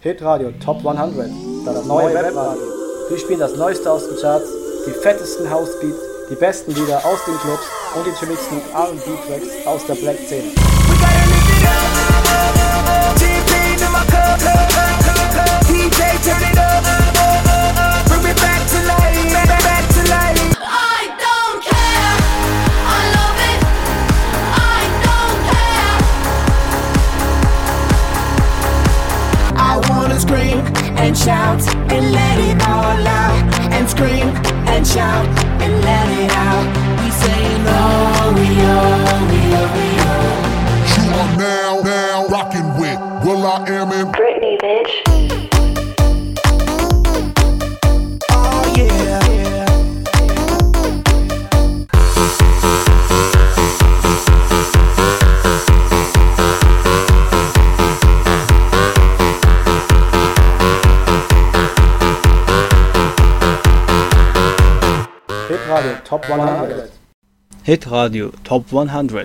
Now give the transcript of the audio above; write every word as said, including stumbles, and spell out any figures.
Hitradio Top hundert, das neue Webradio. Wir spielen das Neueste aus den Charts, die fettesten Housebeats, die besten Lieder aus den Clubs und die chilligsten R and B-Tracks aus der Black-Szene. Scream and shout and let it all out. And scream and shout and let it out. We saying oh, we oh, we oh, we oh. You are now, now rocking with Will I Am in Britney, bitch. Oh yeah, yeah. Hitradio Top hundert. Hitradio Top hundert.